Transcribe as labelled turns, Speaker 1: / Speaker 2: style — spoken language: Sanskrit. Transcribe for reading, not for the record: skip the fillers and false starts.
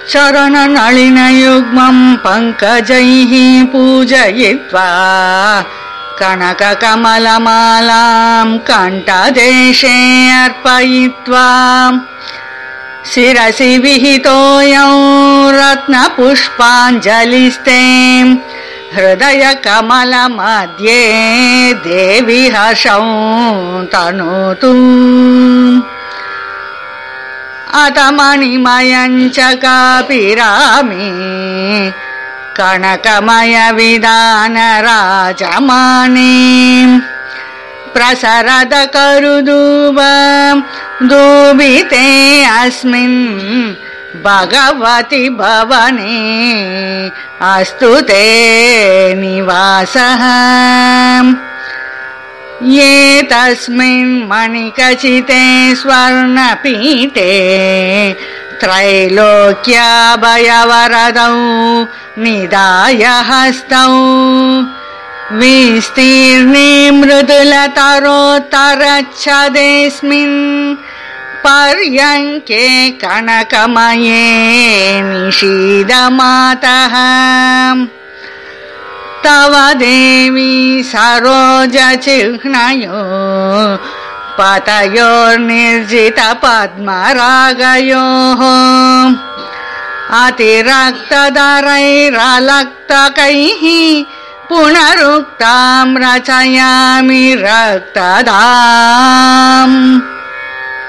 Speaker 1: चरणनलिनयुग्मं पङ्कजैः पूजयित्वा कनककमलमालां कण्ठदेशे अर्पयित्वा शिरसि विहितोऽयं रत्नपुष्पाञ्जलिस्ते हृदयकमलमध्ये देवी हर्षं तनोतु अथ मणिमयं च कापिरामि कनकमयविधानराजमाने प्रसरद करुदूब दूबिते अस्मिन् भगवति भवने अस्तु ते निवासः ये तस्मिन् मणिकचिते स्वर्णपीठे त्रैलोक्याभयवरदौ निधाय हस्तौ विस्तीर्णे मृदुलतरोत्तरच्छदेऽस्मिन् पर्यङ्के कनकमये निषीदमातः तव देवी सरोजचिह्नयो पतयोर्निर्जितपद्मरागयोः अतिरक्तधरैरलक्तकैः पुनरुक्तां रचयामि रक्तदाम्।